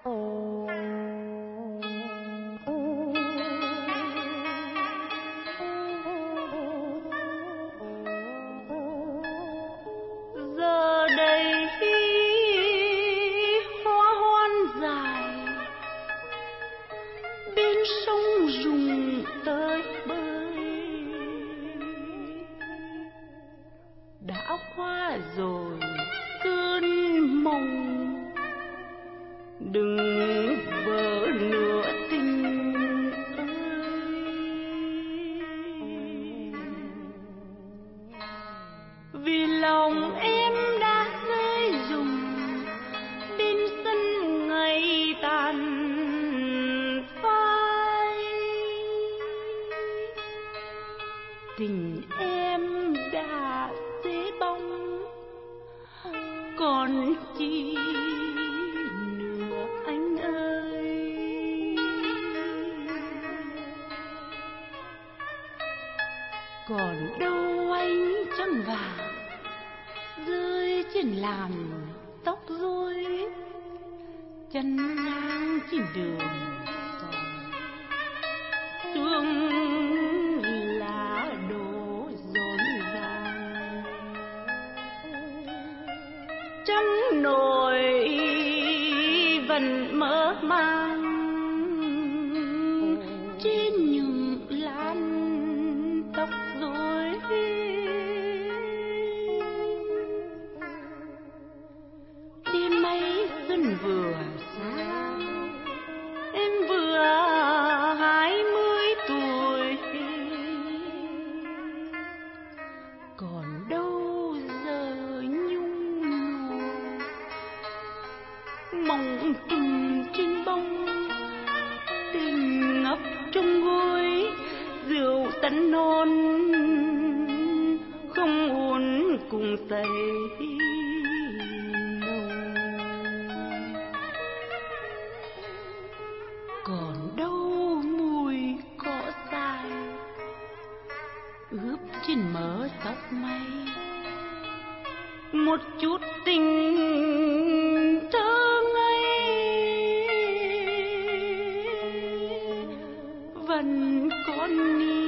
Giờ đây hoa hoan dài bên sông rùng tới bơi, đã qua rồi cơn mộng, đừng vỡ nửa tình ơi. Vì lòng em đã rơi rụng bên sân ngày tàn phai, tình em đã xế bóng còn chi nữa anh ơi. Còn đâu ánh trăng vàng rơi trên làn tóc rối, chân ngang trên đường sương lá đổ rộn ràng, trăng nổi vẫn mơ màng trên những làn tóc rối. Đêm ấy xuân vừa xa, em vừa 20 tuổi, còn đâu giờ nhung nhủ mong trùng trên bông, tình ngập trong gối rượu tấn non không uốn cùng say. Còn đâu mùi cỏ dại ướp trên mớ tóc mây, một chút tình thơ ngây vẫn còn